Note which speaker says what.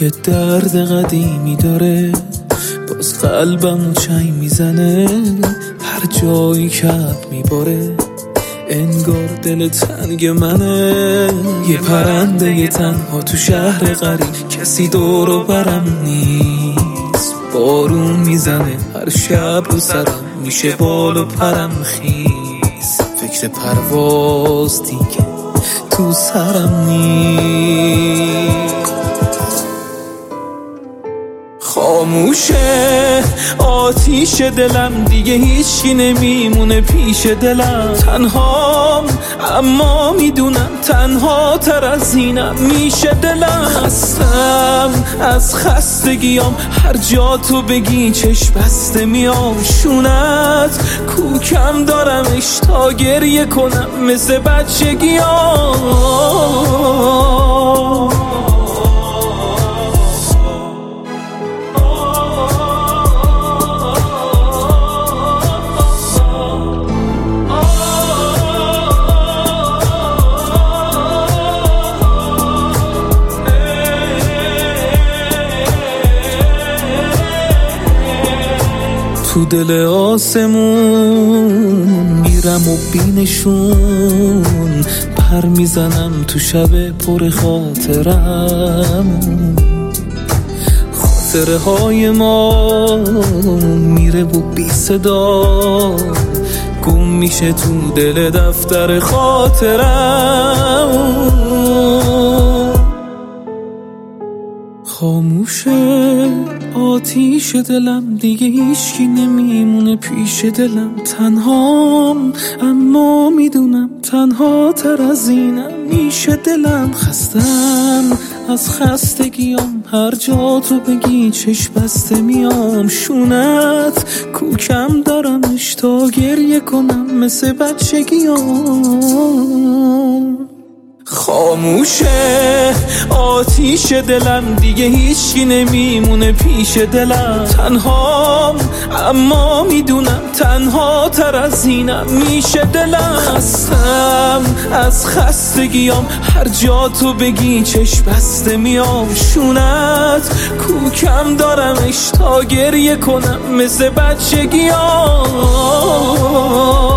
Speaker 1: یه درد قدیمی داره، باز قلبمو چنگ میزنه، هر جایی که میباره انگار دل تنگ منه. یه پرنده تنها تو شهر غریب، کسی دور و برم نیست، بارون میزنه هر شب رو سرم، میشه بال و پرم خیز، فکر پرواز دیگه تو سرم نیست. خاموشه آتیش دلم، دیگه هیچکی نمیمونه پیش دلم، تنهام اما میدونم تنها تر از اینم میشه دلم. خستم از خستگیام، هر جا تو بگی چشم بسته میام، شونت کوکم دارمش تا گریه کنم مثل بچگیام. تو دل آسمون میرم و بینشون، پر میزنم تو شب پر خاطرم، خاطره های ما میره و بی صدا گم میشه تو دل دفتر خاطرم. خاموشه آتیش دلم، دیگه هیچکی نمیمونه پیش دلم، تنهام اما میدونم تنها تر از اینم میشه دلم. خستم از خستگیام، هر جا تو بگی چشم بسته میام، شونت کوکم دارمش تا گریه کنم مثل بچگیام. خاموشه آتیش دلم، دیگه هیچکی نمیمونه پیش دلم، تنهام اما میدونم تنها تر از اینم میشه دلم. خستم از خستگیام، هر جا تو بگی چشم بسته میام، شونت کوکم دارمش تا گریه کنم مثل بچگیام.